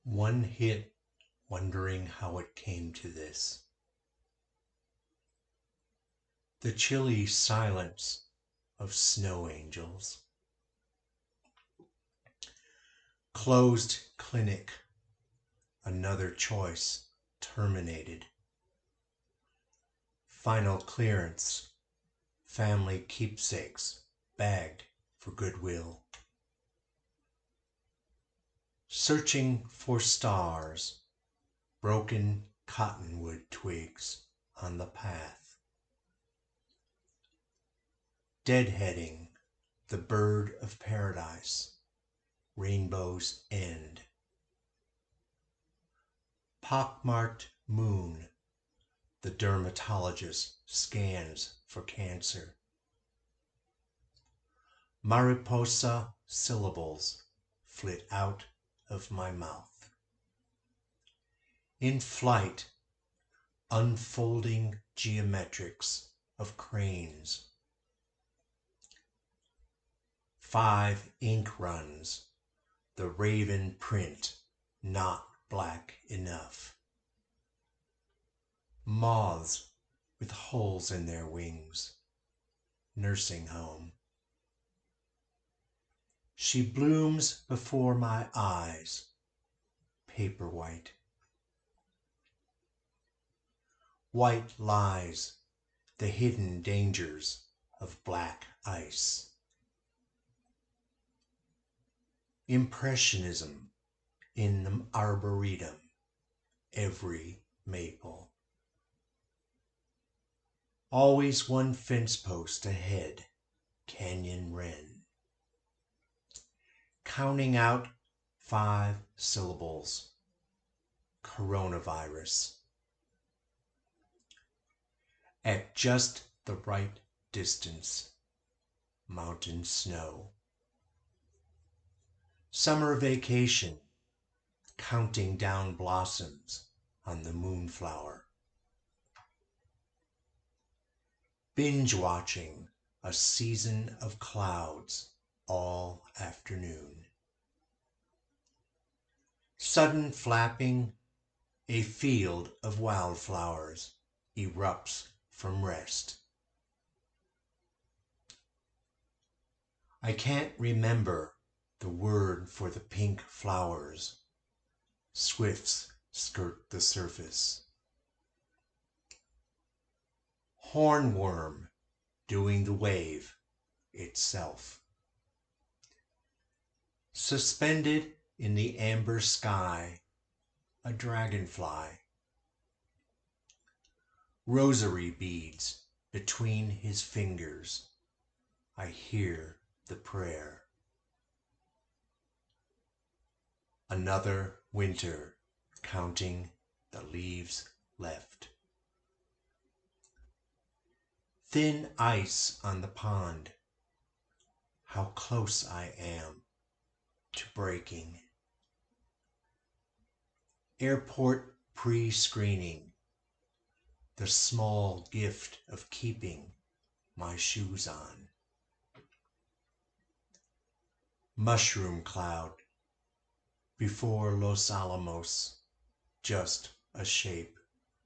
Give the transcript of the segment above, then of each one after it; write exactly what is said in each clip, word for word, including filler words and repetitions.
One hit, wondering how it came to this. The chilly silence of snow angels. Closed clinic, another choice terminated. Final clearance, family keepsakes bagged for goodwill. Searching for stars, broken cottonwood twigs on the path. Deadheading, the bird of paradise, rainbow's end. Pockmarked moon, the dermatologist scans for cancer. Mariposa syllables flit out of my mouth. In flight, unfolding geometrics of cranes. Five ink runs, the raven print not black enough. Moths with holes in their wings, nursing home. She blooms before my eyes, paper white. White lies, the hidden dangers of black ice. Impressionism in the arboretum, every maple. Always one fence post ahead, canyon wren. Counting out five syllables, coronavirus. At just the right distance, mountain snow. Summer vacation, counting down blossoms on the moonflower. Binge watching a season of clouds all afternoon. Sudden flapping, a field of wildflowers erupts from rest. I can't remember the word for the pink flowers. Swifts skirt the surface. Hornworm doing the wave itself. Suspended in the amber sky, a dragonfly. Rosary beads between his fingers. I hear the prayer. Another winter, counting the leaves left. Thin ice on the pond. How close I am to breaking. Airport pre-screening. The small gift of keeping my shoes on. Mushroom cloud. Before Los Alamos, just a shape.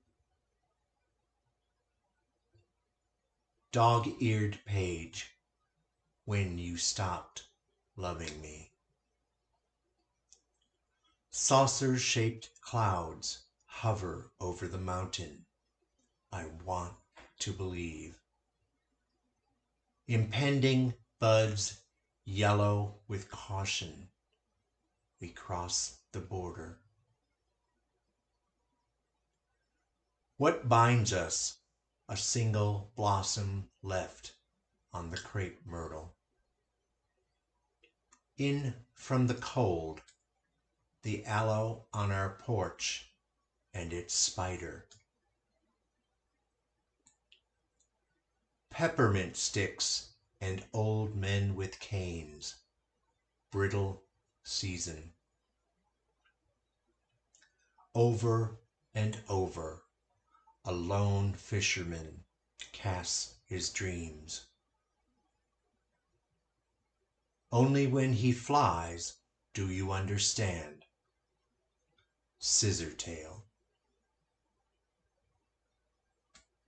Dog-eared page, when you stopped loving me. Saucer-shaped clouds hover over the mountain. I want to believe. Impending buds, yellow with caution. We cross the border. What binds us? A single blossom left on the crepe myrtle. In from the cold, the aloe on our porch and its spider. Peppermint sticks and old men with canes. Brittle season. Over and over, a lone fisherman casts his dreams. Only when he flies do you understand. Scissortail.